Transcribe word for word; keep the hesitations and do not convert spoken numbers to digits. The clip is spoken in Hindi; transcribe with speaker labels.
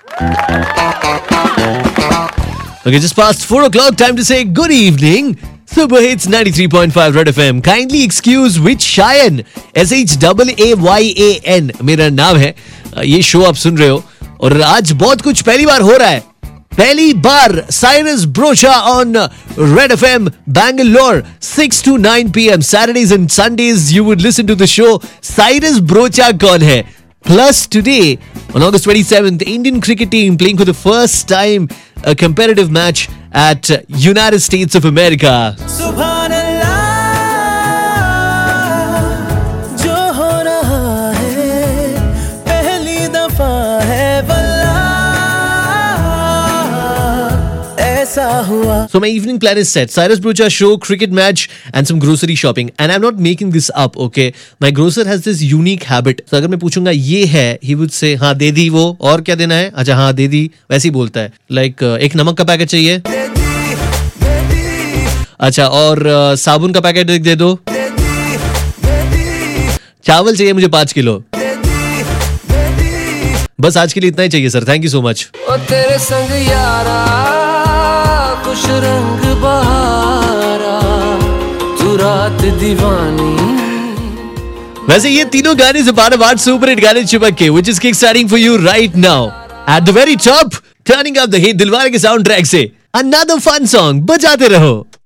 Speaker 1: Okay, just past four o'clock, time to say good evening. Super Hits ninety-three point five Red F M. Kindly excuse which Shayan. S H A A Y A N मेरा नाम है. ये शो आप सुन रहे हो और आज बहुत कुछ पहली बार हो रहा है. पहली बार Cyrus Brocha on Red F M Bangalore six to nine p m Saturdays and Sundays you would listen to the show. Cyrus Brocha कौन है? Plus today on August twenty-seventh, Indian cricket team playing for the first time a competitive match at United States of America.
Speaker 2: Subhanallah, जो हो रहा है पहली दफा है वल्लाह ऐसा हुआ.
Speaker 1: So my evening plan is set. Cyrus Brocha show, cricket match and some grocery shopping. And I'm not making this up, okay? My grocer has this unique habit. So अगर मैं पूछूंगा ये है, he would say हाँ दे दी वो, और क्या देना है? अच्छा हाँ दे दी, वैसे ही बोलता है. Like uh, एक नमक का पैकेट चाहिए?
Speaker 2: दे दी, दे दी,
Speaker 1: अच्छा और uh, साबुन का पैकेट दे दो?
Speaker 2: दे दी, दे दी,
Speaker 1: चावल चाहिए मुझे पाँच किलो.
Speaker 2: दे दी, दे दी.
Speaker 1: बस आज के लिए इतना ही चाहिए sir. Thank you so much.
Speaker 2: ओ तेरे संग यारा कुछ रंग बहारा तू रात दीवानी.
Speaker 1: वैसे ये तीनों गाने से बार बार सुपर हिट गाने चिपक के which is kick starting for you right now at the very top turning up the hit Dilwale के साउंड ट्रैक से another fun song बजाते रहो.